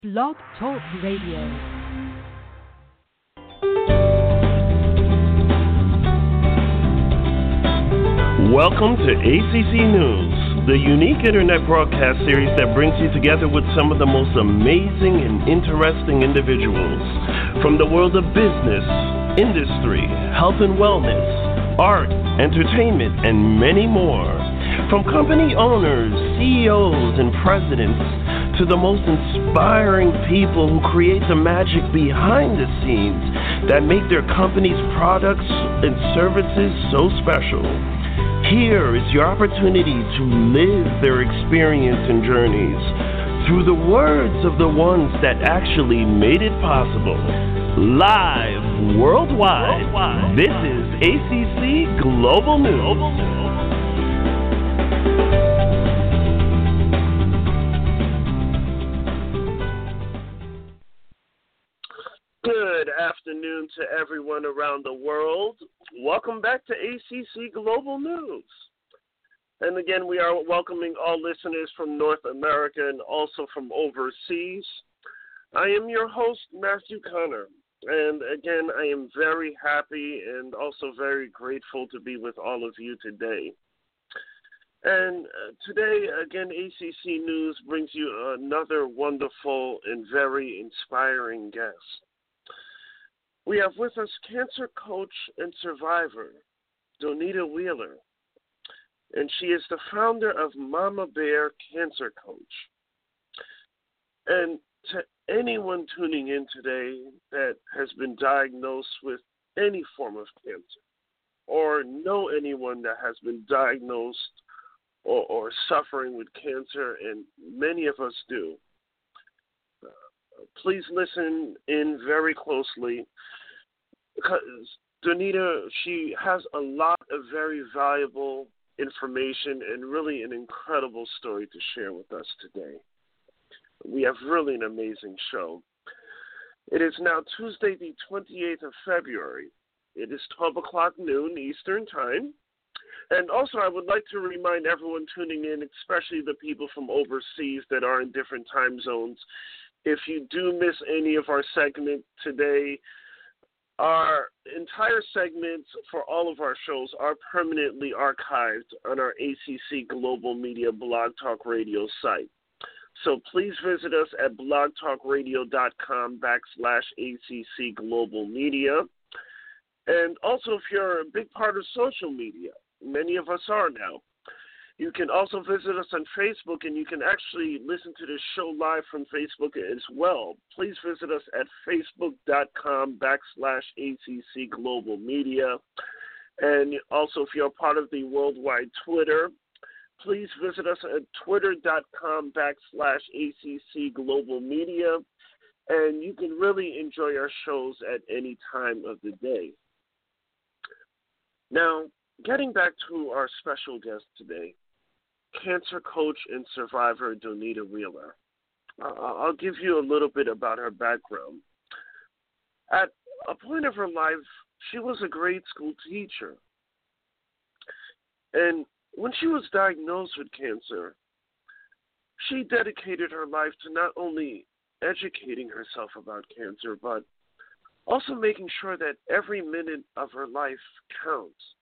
Blog Talk Radio. Welcome to ACC News, the unique internet broadcast series that brings you together with some of the most amazing and interesting individuals from the world of business, industry, health and wellness, art, entertainment, and many more. From company owners, CEOs, and presidents to the most inspiring people who create the magic behind the scenes that make their company's products and services so special. Here is your opportunity to live their experience and journeys through the words of the ones that actually made it possible. Live worldwide, this is ACC Global News. Good afternoon to everyone around the world. Welcome back to ACC Global News. And again, we are welcoming all listeners from North America and also from overseas. I am your host, Matthew Connor. And again, I am very happy and also very grateful to be with all of you today. And today, again, ACC News brings you another wonderful and very inspiring guest. We have with us cancer coach and survivor, Donita Wheeler, and she is the founder of Mama Bear Cancer Coach. And to anyone tuning in today that has been diagnosed with any form of cancer or know anyone that has been diagnosed or suffering with cancer, and many of us do, please listen in very closely because Donita, she has a lot of very valuable information and really an incredible story to share with us today. We have really an amazing show. It is now Tuesday, the 28th of February. It is 12 o'clock noon Eastern Time. And also, I would like to remind everyone tuning in, especially the people from overseas that are in different time zones, if you do miss any of our segments today, our entire segments for all of our shows are permanently archived on our ACC Global Media Blog Talk Radio site. So please visit us at blogtalkradio.com/ACC Global Media. And also, if you're a big part of social media, many of us are now, you can also visit us on Facebook, and you can actually listen to this show live from Facebook as well. Please visit us at facebook.com/ACC Global Media. And also, if you're a part of the worldwide Twitter, please visit us at twitter.com/ACC Global Media. And you can really enjoy our shows at any time of the day. Now, getting back to our special guest today, cancer coach and survivor Donita Wheeler. I'll give you a little bit about her background. At a point of her life, she was a grade school teacher. And when she was diagnosed with cancer, she dedicated her life to not only educating herself about cancer, but also making sure that every minute of her life counts.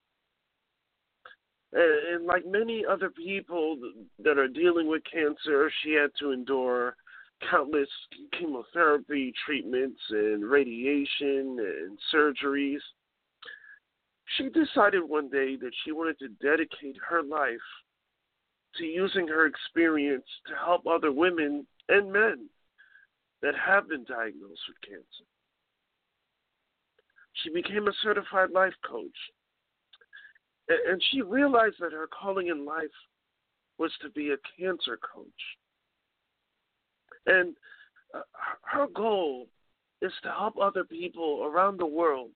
And like many other people that are dealing with cancer, she had to endure countless chemotherapy treatments and radiation and surgeries. She decided one day that she wanted to dedicate her life to using her experience to help other women and men that have been diagnosed with cancer. She became a certified life coach. And she realized that her calling in life was to be a cancer coach. And her goal is to help other people around the world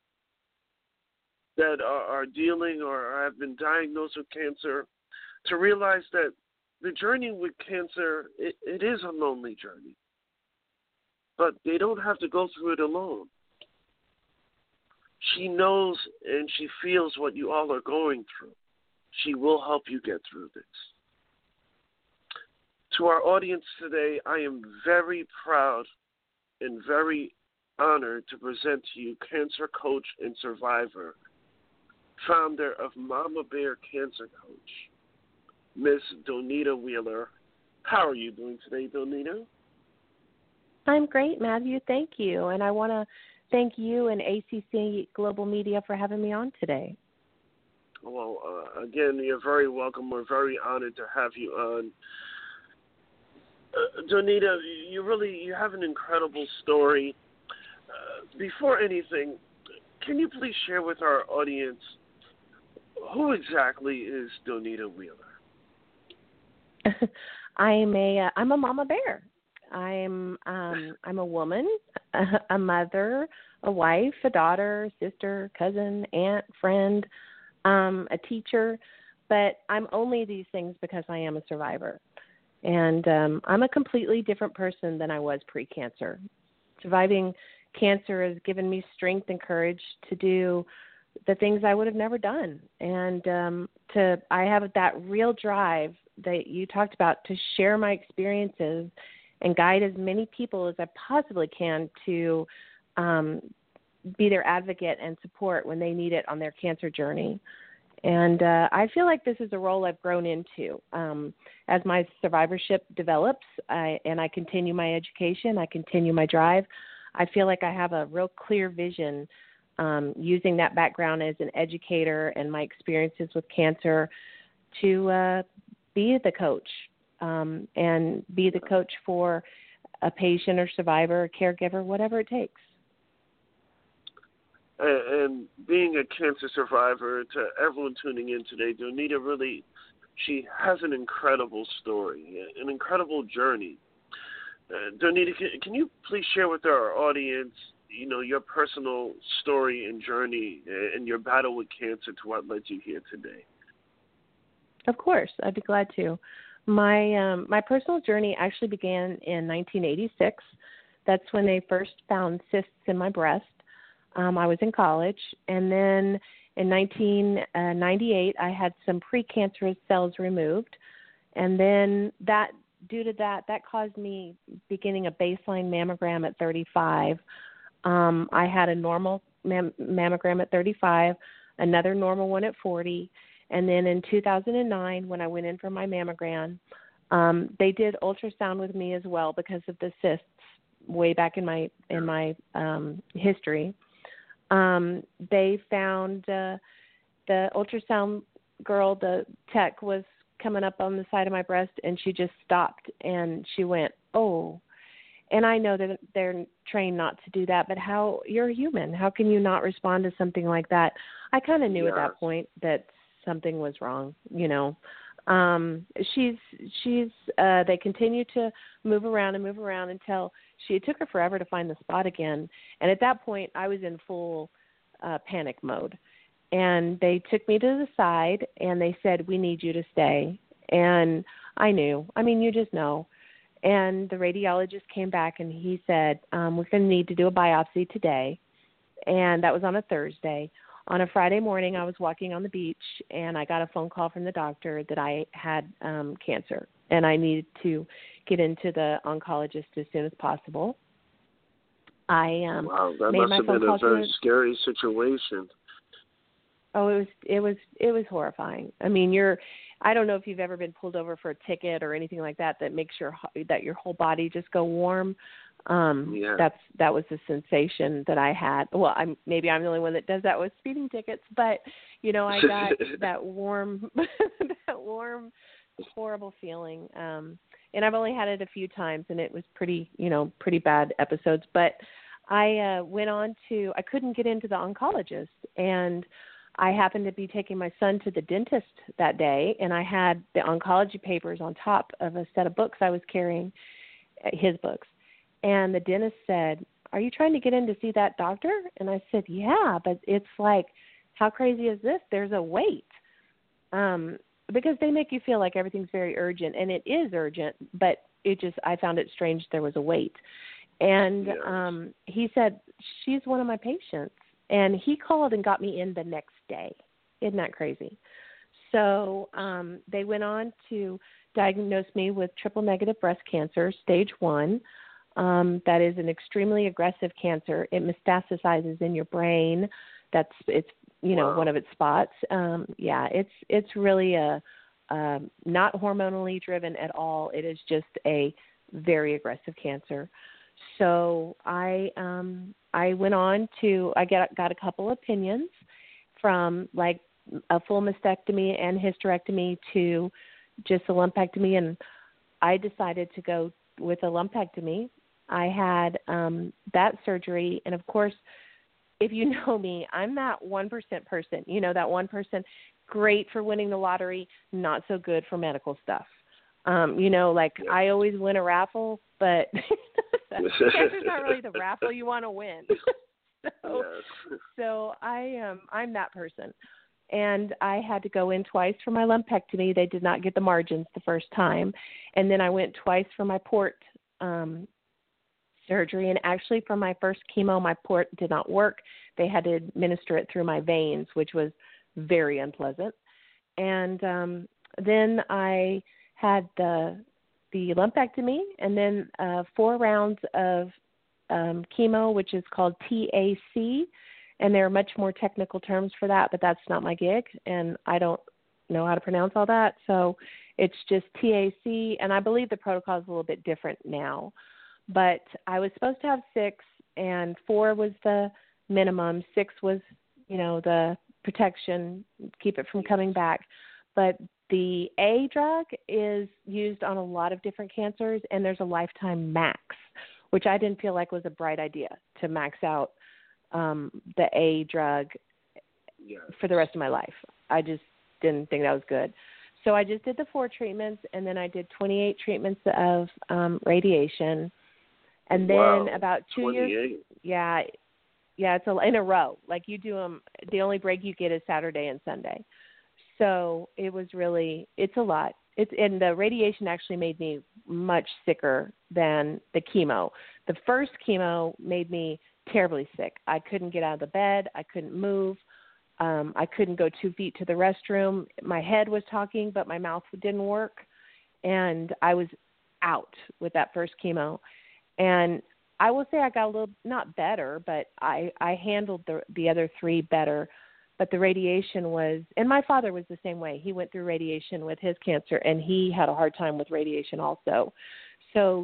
that are dealing or have been diagnosed with cancer to realize that the journey with cancer, it is a lonely journey. But they don't have to go through it alone. She knows and she feels what you all are going through. She will help you get through this. To our audience today, I am very proud and very honored to present to you cancer coach and survivor, founder of Mama Bear Cancer Coach, Miss Donita Wheeler. How are you doing today, Donita? I'm great, Matthew. Thank you. And I want to thank you and ACC Global Media for having me on today. Well, again, you're very welcome. We're very honored to have you on. Donita, you have an incredible story. Before anything, can you please share with our audience who exactly is Donita Wheeler? I'm a mama bear. I'm a woman, a mother, a wife, a daughter, sister, cousin, aunt, friend, a teacher, but I'm only these things because I am a survivor. And I'm a completely different person than I was pre-cancer. Surviving cancer has given me strength and courage to do the things I would have never done. And I have that real drive that you talked about to share my experiences and guide as many people as I possibly can to be their advocate and support when they need it on their cancer journey. And I feel like this is a role I've grown into. As my survivorship develops and I continue my education, I continue my drive, I feel like I have a real clear vision using that background as an educator and my experiences with cancer to be the coach and be the coach for a patient or survivor, or caregiver, whatever it takes. And being a cancer survivor, to everyone tuning in today, Donita really, she has an incredible story, an incredible journey. Donita, can you please share with our audience, your personal story and journey and your battle with cancer to what led you here today? Of course, I'd be glad to. My personal journey actually began in 1986. That's when they first found cysts in my breast. I was in college, and then in 1998, I had some precancerous cells removed, and then due to that caused me beginning a baseline mammogram at 35. I had a normal mammogram at 35, another normal one at 40, and then in 2009, when I went in for my mammogram, they did ultrasound with me as well because of the cysts way back in my history. They found the ultrasound girl, the tech, was coming up on the side of my breast, and she just stopped, and she went, "Oh." And I know that they're trained not to do that, but you're a human. How can you not respond to something like that? I kind of knew at that point that something was wrong, they continued to move around until it took her forever to find the spot again. And at that point, I was in full panic mode. And they took me to the side and they said, "We need you to stay." And I knew. I mean, you just know. And the radiologist came back and he said, "We're going to need to do a biopsy today." And that was on a Thursday. On a Friday morning, I was walking on the beach, and I got a phone call from the doctor that I had cancer, and I needed to get into the oncologist as soon as possible. Wow, that must have been a very scary situation. Oh, it was horrifying. I mean, I don't know if you've ever been pulled over for a ticket or anything like that makes that your whole body just go warm. That was the sensation that I had. Well, maybe I'm the only one that does that with speeding tickets, but I got that warm, horrible feeling. And I've only had it a few times, and it was pretty bad episodes. But I I couldn't get into the oncologist, and I happened to be taking my son to the dentist that day, and I had the oncology papers on top of a set of books I was carrying, his books. And the dentist said, "Are you trying to get in to see that doctor?" And I said, "Yeah, but it's like, how crazy is this? There's a wait." Because they make you feel like everything's very urgent, and it is urgent, but I found it strange there was a wait. And he said, "She's one of my patients." And he called and got me in the next day. Isn't that crazy? So they went on to diagnosed me with triple negative breast cancer, stage 1. That is an extremely aggressive cancer. It metastasizes in your brain. It's one of its spots. It's really not hormonally driven at all. It is just a very aggressive cancer. So I went on to got a couple opinions, from like a full mastectomy and hysterectomy to just a lumpectomy, and I decided to go with a lumpectomy. I had that surgery, and of course, if you know me, I'm that 1% person. You know, that 1%, great for winning the lottery, not so good for medical stuff. I always win a raffle, but cancer's not really the raffle you want to win. So I'm that person. And I had to go in twice for my lumpectomy. They did not get the margins the first time. And then I went twice for my port surgery. And actually for my first chemo, my port did not work. They had to administer it through my veins, which was very unpleasant. And then I had the lumpectomy, and then 4 rounds of chemo, which is called TAC. And there are much more technical terms for that, but that's not my gig, and I don't know how to pronounce all that. So it's just TAC, and I believe the protocol is a little bit different now. But I was supposed to have 6, and 4 was the minimum. 6 was, the protection, keep it from coming back. But the A drug is used on a lot of different cancers, and there's a lifetime max, which I didn't feel like was a bright idea to max out the A drug for the rest of my life. I just didn't think that was good. So I just did the 4 treatments, and then I did 28 treatments of radiation. And then about 2 years, it's in a row. Like you do them, the only break you get is Saturday and Sunday. So it was it's a lot. And the radiation actually made me much sicker than the chemo. The first chemo made me terribly sick. I couldn't get out of the bed. I couldn't move. I couldn't go 2 feet to the restroom. My head was talking, but my mouth didn't work. And I was out with that first chemo. And I will say I got a little, not better, but I handled the other 3 better. But the radiation was, and my father was the same way. He went through radiation with his cancer, and he had a hard time with radiation also. So,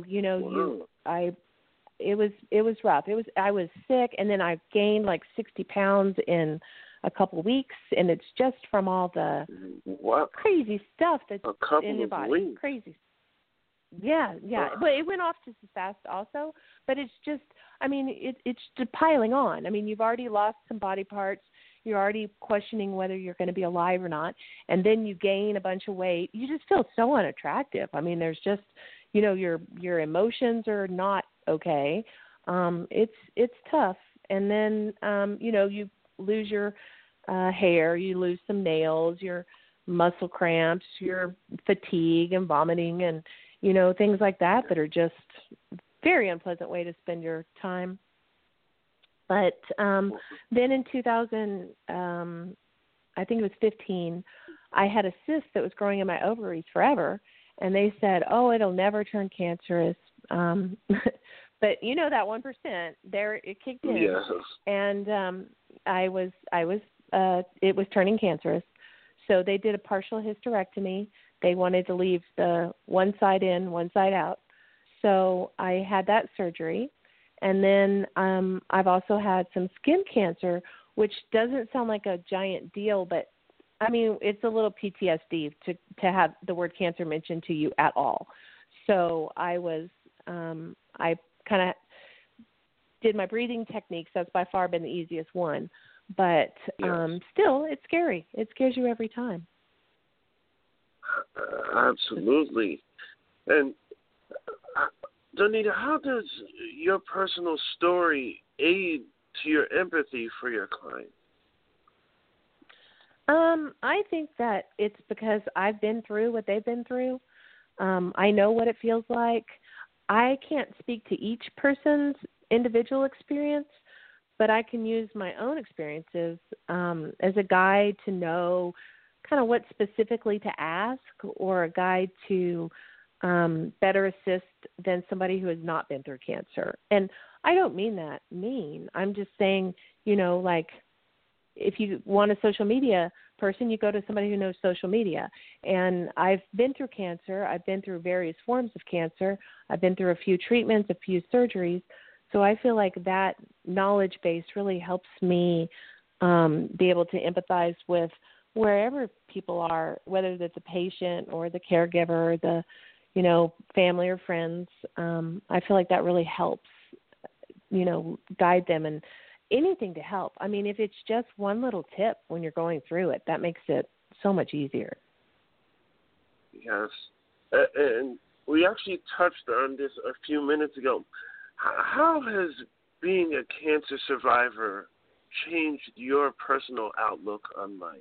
it was rough. I was sick, and then I gained like 60 pounds in a couple of weeks, and it's just from all the crazy stuff that's in your body. Weeks. Crazy. Yeah. But it went off just as fast also. But it's just, it's just piling on. You've already lost some body parts. You're already questioning whether you're going to be alive or not. And then you gain a bunch of weight. You just feel so unattractive. There's just, your emotions are not okay. It's tough. And then, you lose your hair, you lose some nails, your muscle cramps, your fatigue and vomiting and, things like that are just very unpleasant way to spend your time. But then in 2000, I think it was 15, I had a cyst that was growing in my ovaries forever. And they said, it'll never turn cancerous. But that 1%, there it kicked in. Yes. And it was turning cancerous. So they did a partial hysterectomy. They wanted to leave the one side in, one side out. So I had that surgery. And then I've also had some skin cancer, which doesn't sound like a giant deal, but it's a little PTSD to have the word cancer mentioned to you at all. So I kind of did my breathing techniques. That's by far been the easiest one. But still, it's scary. It scares you every time. Absolutely. And Donita, how does your personal story aid to your empathy for your client? I think that it's because I've been through what they've been through. I know what it feels like. I can't speak to each person's individual experience, but I can use my own experiences as a guide to know kind of what specifically to ask or a guide to better assist than somebody who has not been through cancer. And I don't mean that mean. I'm just saying, like if you want a social media person, you go to somebody who knows social media. And I've been through cancer. I've been through various forms of cancer. I've been through a few treatments, a few surgeries. So I feel like that knowledge base really helps me be able to empathize with wherever people are, whether it's a patient or the caregiver, or the family or friends. I feel like that really helps, guide them and anything to help. I mean, if it's just one little tip when you're going through it, that makes it so much easier. Yes. And we actually touched on this a few minutes ago. How has being a cancer survivor changed your personal outlook on life?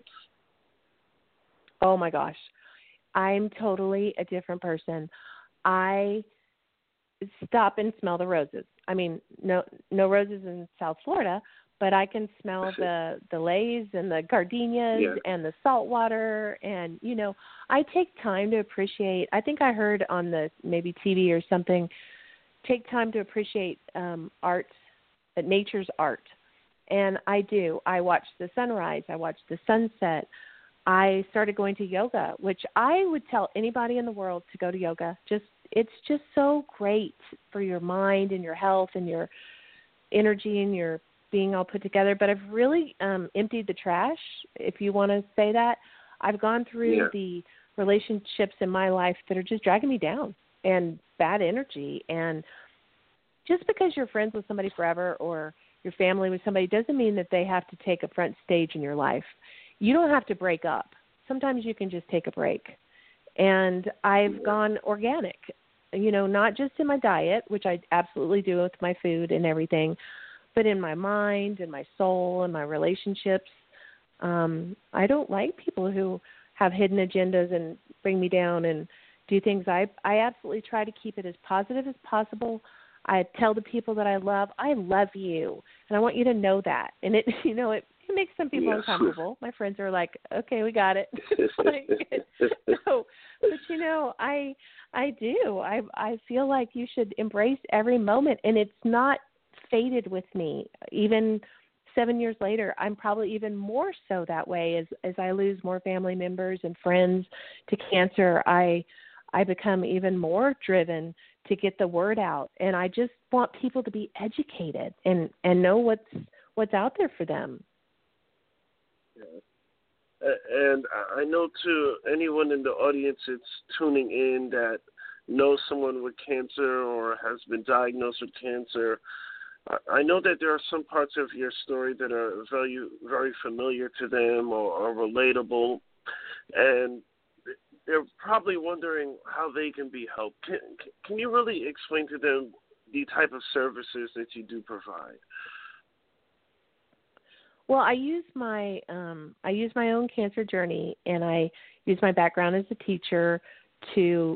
Oh, my gosh. I'm totally a different person. I stop and smell the roses. I mean, no roses in South Florida, but I can smell the leis and the gardenias and the salt water. And, I take time to appreciate. I think I heard on the maybe TV or something, take time to appreciate art, nature's art. And I do. I watch the sunrise. I watch the sunset. I started going to yoga, which I would tell anybody in the world to go to yoga. It's just so great for your mind and your health and your energy and your being all put together. But I've really emptied the trash, if you want to say that. I've gone through the relationships in my life that are just dragging me down and bad energy. And just because you're friends with somebody forever or your family with somebody doesn't mean that they have to take a front stage in your life. You don't have to break up. Sometimes you can just take a break. And I've gone organic, not just in my diet, which I absolutely do with my food and everything, but in my mind and my soul and my relationships. I don't like people who have hidden agendas and bring me down and do things. I absolutely try to keep it as positive as possible. I tell the people that I love you, and I want you to know that. And it makes some people uncomfortable. My friends are like, okay, we got it. No, but I do. I feel like you should embrace every moment, and it's not faded with me. Even 7 years later, I'm probably even more so that way as I lose more family members and friends to cancer. I become even more driven to get the word out, and I just want people to be educated and know what's out there for them. Yeah. And I know, too, anyone in the audience that's tuning in that knows someone with cancer or has been diagnosed with cancer, I know that there are some parts of your story that are very, very familiar to them or relatable, and they're probably wondering how they can be helped. Can you really explain to them the type of services that you do provide? Well, I use my own cancer journey, and I use my background as a teacher to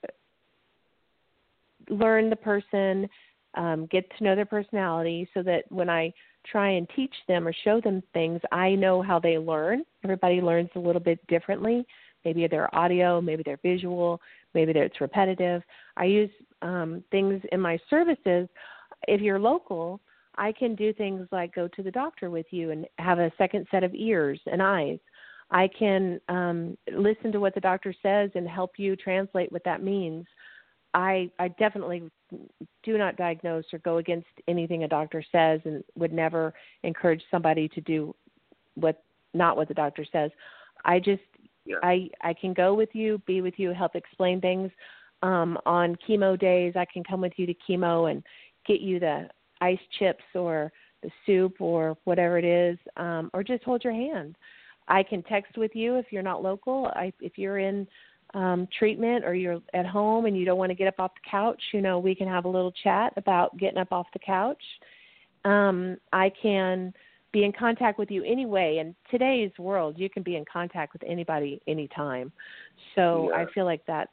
learn the person, get to know their personality, so that when I try and teach them or show them things, I know how they learn. Everybody learns a little bit differently. Maybe they're audio, maybe they're visual, maybe it's repetitive. I use things in my services. If you're local, I can do things like go to the doctor with you and have a second set of ears and eyes. I can listen to what the doctor says and help you translate what that means. I definitely do not diagnose or go against anything a doctor says, and would never encourage somebody to do not what the doctor says. I can go with you, be with you, help explain things. On chemo days, I can come with you to chemo and get you the ice chips or the soup or whatever it is, or just hold your hand. I can text with you if you're not local. If you're in treatment or you're at home and you don't want to get up off the couch, we can have a little chat about getting up off the couch. I can be in contact with you anyway. In today's world, you can be in contact with anybody anytime. So I feel like that's,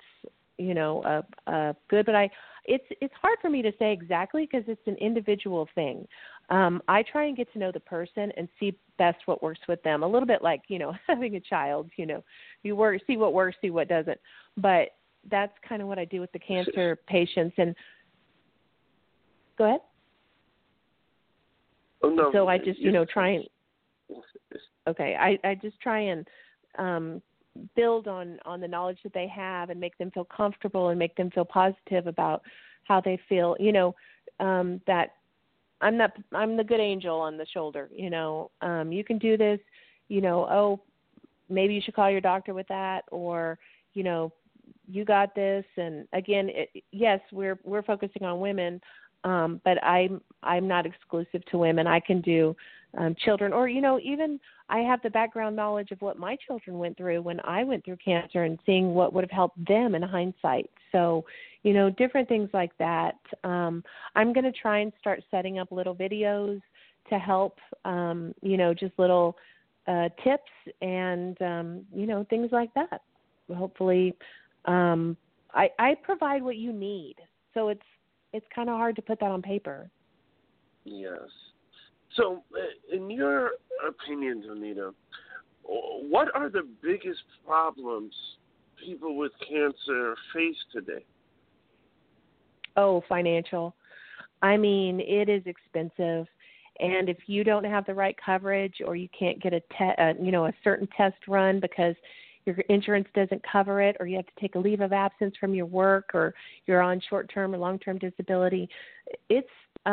good, but it's hard for me to say exactly because it's an individual thing. I try and get to know the person and see best what works with them. A little bit like, having a child, you see what works, see what doesn't. But that's kind of what I do with the cancer patients. And go ahead. Oh, no. So I just, try and, okay, I just try and build on the knowledge that they have and make them feel comfortable and make them feel positive about how they feel, that I'm the good angel on the shoulder, you can do this, maybe you should call your doctor with that, or, you got this. And again, yes, we're focusing on women, but I'm not exclusive to women. I can do children, or even I have the background knowledge of what my children went through when I went through cancer and seeing what would have helped them in hindsight. So, different things like that. I'm going to try and start setting up little videos to help, just little tips and things like that. Hopefully, I provide what you need, so it's kind of hard to put that on paper. Yes. So, in your opinion, Donita, what are the biggest problems people with cancer face today? Oh, financial. I mean, it is expensive, and if you don't have the right coverage, or you can't get a certain test run because your insurance doesn't cover it, or you have to take a leave of absence from your work, or you're on short-term or long-term disability, it's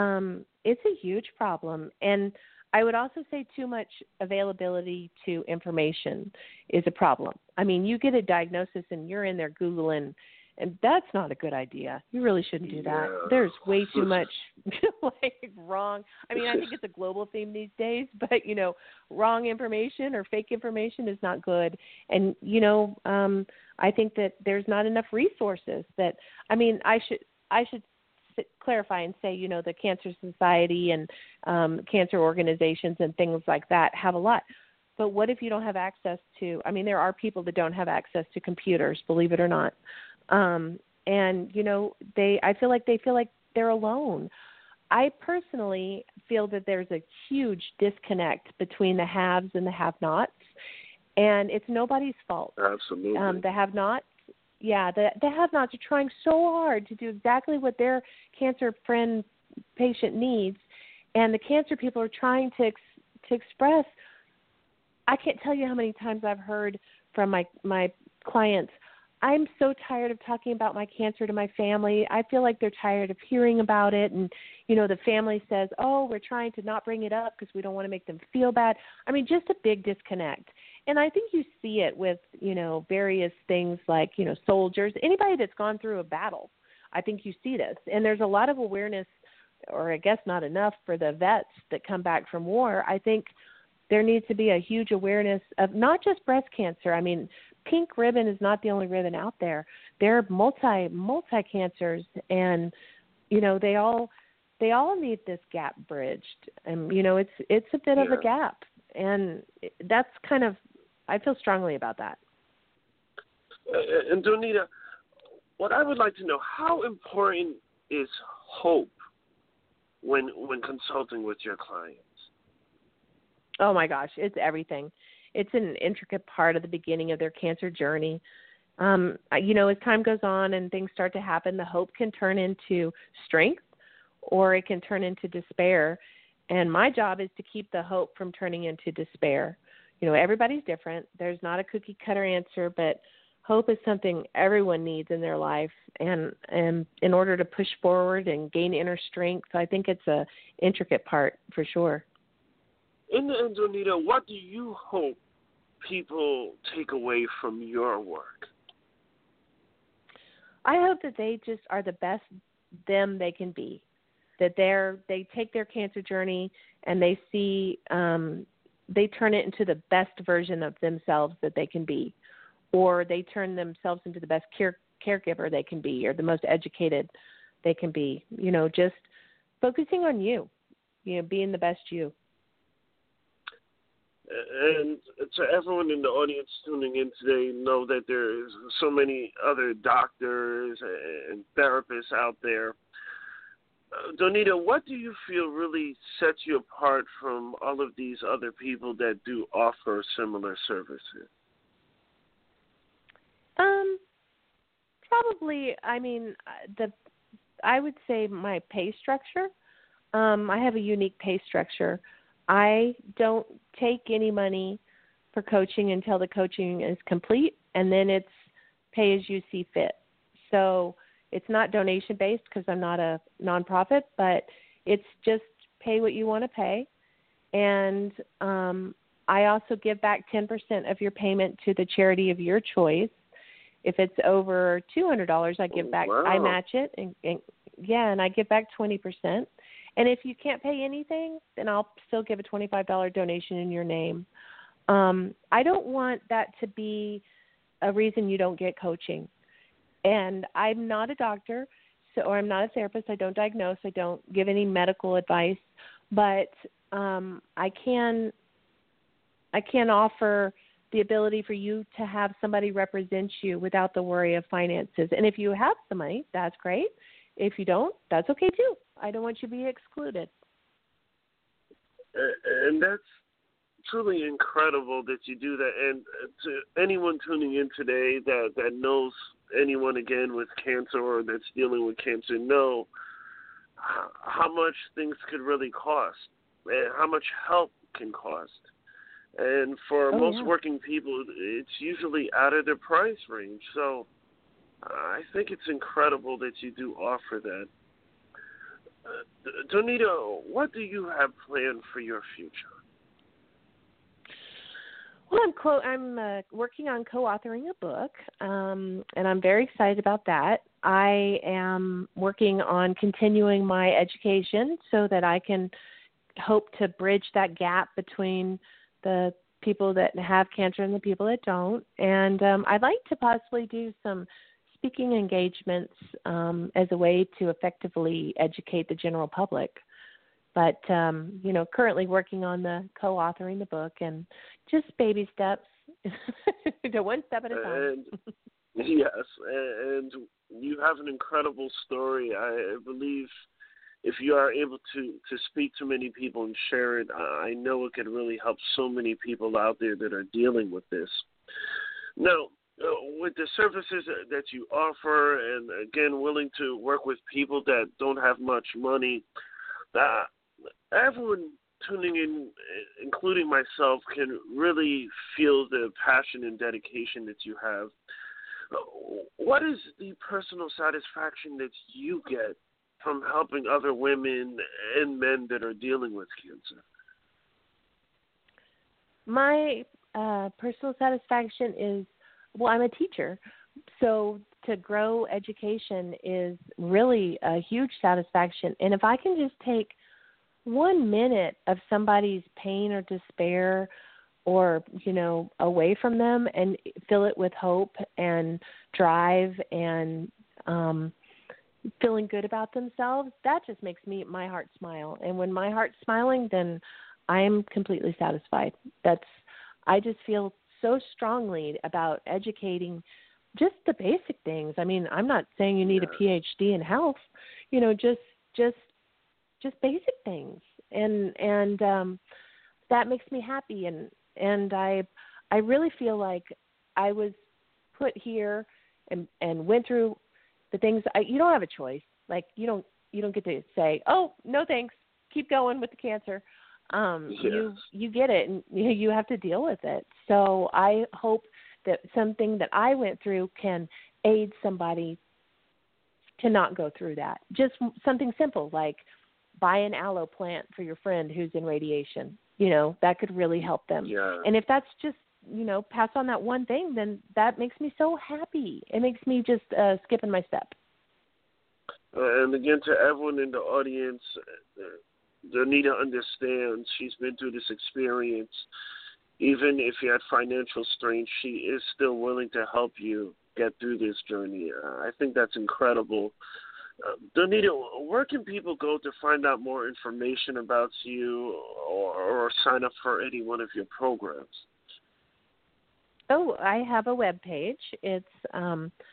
a huge problem. And I would also say too much availability to information is a problem. I mean, you get a diagnosis and you're in there Googling, and that's not a good idea. You really shouldn't do that. Yeah. There's way too much wrong. I mean, I think it's a global theme these days, but wrong information or fake information is not good. And I think that there's not enough resources. I should clarify and say, the Cancer Society and cancer organizations and things like that have a lot. But what if you don't have access to? I mean, there are people that don't have access to computers, believe it or not. And I feel like they feel like they're alone. I personally feel that there's a huge disconnect between the haves and the have-nots, and it's nobody's fault. Absolutely. The have-nots, the have-nots are trying so hard to do exactly what their cancer friend patient needs, and the cancer people are trying to express. I can't tell you how many times I've heard from my clients, I'm so tired of talking about my cancer to my family. I feel like they're tired of hearing about it. And, the family says, oh, we're trying to not bring it up because we don't want to make them feel bad. I mean, just a big disconnect. And I think you see it with, various things like, soldiers, anybody that's gone through a battle. I think you see this. And there's a lot of awareness, or I guess not enough, for the vets that come back from war. I think there needs to be a huge awareness of not just breast cancer. I mean, pink ribbon is not the only ribbon out there. There are multi cancers, and they all need this gap bridged. And it's a bit of a gap, and that's kind of, I feel strongly about that. And Donita, what I would like to know, how important is hope when consulting with your clients? Oh my gosh, it's everything. It's an intricate part of the beginning of their cancer journey. As time goes on and things start to happen, the hope can turn into strength, or it can turn into despair. And my job is to keep the hope from turning into despair. Everybody's different. There's not a cookie cutter answer, but hope is something everyone needs in their life. And in order to push forward and gain inner strength, I think it's a intricate part for sure. In the end, Donita, what do you hope people take away from your work? I hope that they just are the best them they can be, that they take their cancer journey and they see, they turn it into the best version of themselves that they can be, or they turn themselves into the best caregiver they can be, or the most educated they can be, just focusing on you, being the best you. And to everyone in the audience tuning in today, know that there's so many other doctors and therapists out there. Donita, what do you feel really sets you apart from all of these other people that do offer similar services? Probably. I mean, I would say my pay structure. I have a unique pay structure. I don't take any money for coaching until the coaching is complete, and then it's pay as you see fit. So it's not donation based because I'm not a nonprofit, but it's just pay what you want to pay. And I also give back 10% of your payment to the charity of your choice. If it's over $200, I give back. Wow. I match it, and I give back 20%. And if you can't pay anything, then I'll still give a $25 donation in your name. I don't want that to be a reason you don't get coaching. And I'm not a doctor, or I'm not a therapist. I don't diagnose. I don't give any medical advice. But I can offer the ability for you to have somebody represent you without the worry of finances. And if you have the money, that's great. If you don't, that's okay too. I don't want you to be excluded. And that's truly incredible that you do that. And to anyone tuning in today that knows anyone, again, with cancer or that's dealing with cancer, know how much things could really cost and how much help can cost. And for most working people, it's usually out of their price range. So I think it's incredible that you do offer that. Donita, what do you have planned for your future? Well, I'm working on co-authoring a book, and I'm very excited about that. I am working on continuing my education so that I can hope to bridge that gap between the people that have cancer and the people that don't. And I'd like to possibly do some speaking engagements as a way to effectively educate the general public. But, currently working on the co-authoring the book and just baby steps, one step at a time. Yes, and you have an incredible story. I believe if you are able to speak to many people and share it, I know it could really help so many people out there that are dealing with this. Now, with the services that you offer and, again, willing to work with people that don't have much money, everyone tuning in, including myself, can really feel the passion and dedication that you have. What is the personal satisfaction that you get from helping other women and men that are dealing with cancer? My personal satisfaction is, I'm a teacher, so to grow education is really a huge satisfaction. And if I can just take 1 minute of somebody's pain or despair or, away from them and fill it with hope and drive and feeling good about themselves, that just makes my heart smile. And when my heart's smiling, then I'm completely satisfied. I just feel so strongly about educating just the basic things. I mean, I'm not saying you need a PhD in health, just basic things. And that makes me happy. And I really feel like I was put here and went through the things. You don't have a choice. Like you don't get to say, oh, no, thanks. Keep going with the cancer. You get it, and you have to deal with it. So I hope that something that I went through can aid somebody to not go through that. Just something simple like buy an aloe plant for your friend who's in radiation. That could really help them. Yeah. And if that's just, pass on that one thing, then that makes me so happy. It makes me just skipping my step. And again, to everyone in the audience, Donita understands. She's been through this experience. Even if you had financial strain, she is still willing to help you get through this journey. I think that's incredible. Donita, where can people go to find out more information about you or sign up for any one of your programs? Oh, I have a web page. It's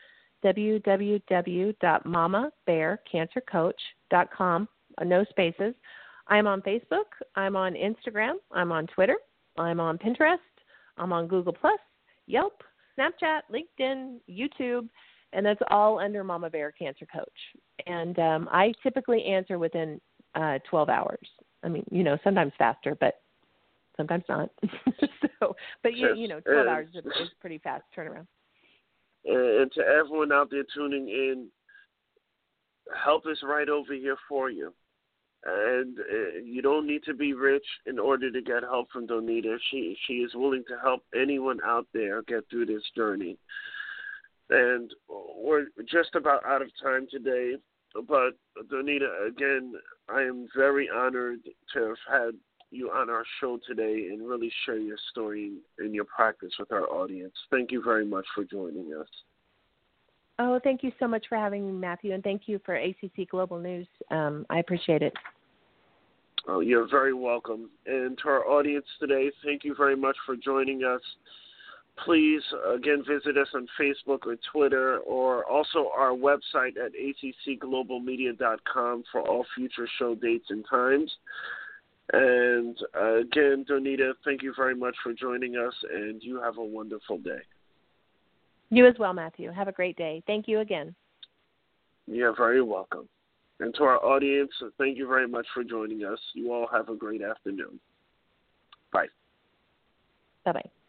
www.mamabearcancercoach.com, no spaces. I'm on Facebook. I'm on Instagram. I'm on Twitter. I'm on Pinterest. I'm on Google+, Yelp, Snapchat, LinkedIn, YouTube, and that's all under Mama Bear Cancer Coach. And I typically answer within 12 hours. I mean, sometimes faster, but sometimes not. But 12 hours is pretty fast turnaround. And to everyone out there tuning in, help is right over here for you. And you don't need to be rich in order to get help from Donita. She is willing to help anyone out there get through this journey. And we're just about out of time today. But, Donita, again, I am very honored to have had you on our show today and really share your story and your practice with our audience. Thank you very much for joining us. Oh, thank you so much for having me, Matthew, and thank you for ACC Global News. I appreciate it. Oh, you're very welcome. And to our audience today, thank you very much for joining us. Please, again, visit us on Facebook or Twitter, or also our website at accglobalmedia.com for all future show dates and times. And again, Donita, thank you very much for joining us, and you have a wonderful day. You as well, Matthew. Have a great day. Thank you again. You're very welcome. And to our audience, thank you very much for joining us. You all have a great afternoon. Bye. Bye-bye.